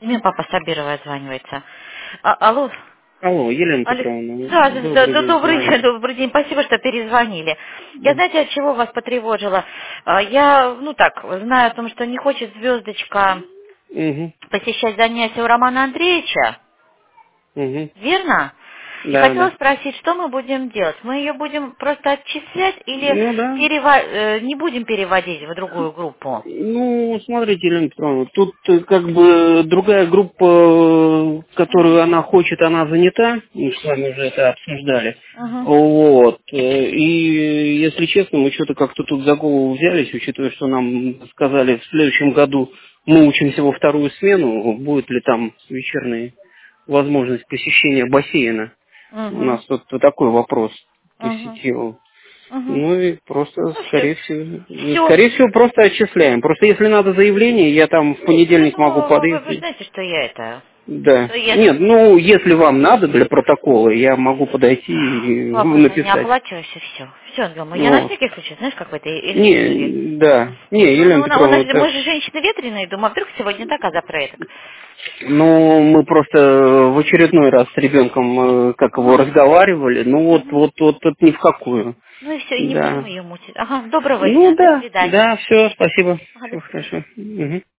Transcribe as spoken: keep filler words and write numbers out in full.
Мне папа Сабирова отзванивается. А, алло. Алло, Елена Алло. Петровна, Да, да, да, добрый да, день, добрый день, Мария. добрый день. Спасибо, что перезвонили. Я, Мгм. знаете, от чего вас потревожила? А, Я, ну так, знаю о том, что не хочет звездочка Мгм. посещать занятия у Романа Андреевича. Мгм. Верно? И Да, хотела да. спросить, что мы будем делать? Мы ее будем просто отчислять или Ну да. перева- э, не будем переводить в другую группу? Ну, смотрите, Елена Петровна, тут э, как бы другая группа, э, Угу. которую она хочет, она занята. Мы с вами уже это обсуждали. Угу. Вот. Э, И, если честно, мы что-то как-то тут за голову взялись, учитывая, что нам сказали, в следующем году мы учимся во вторую смену, будет ли там вечерняя возможность посещения бассейна. У Угу. нас тут такой вопрос Угу. посетил. Угу. Ну и просто, Ну все. скорее всего, ну, Все. скорее всего, просто отчисляем. Просто если надо заявление, я там в Не, понедельник могу ну, вы, вы подойти. знаете, что я это... Да. Что я Нет, ну, если вам надо для протокола, я могу подойти и вопроса не написать. оплачиваюсь, и все. Все, думаю. Я на Вот. всякий случай, знаешь, как в этой электрике. Не, да. Не, Ну, Елена ну, на- у нас, Петровна, же- мы это... же женщины ветреные, думаю, а вдруг сегодня так, а завтра этак. Ну, мы просто в очередной раз с ребенком, э, как его, Ага. разговаривали. Ну, вот, Мгм. вот, вот, это ни в какую. Ну и все, и не будем Да. ее мучить. Ага, доброго Ну, дня, до да, свидания. да, все, спасибо. Ага, до Все свидания. хорошо. Мгм.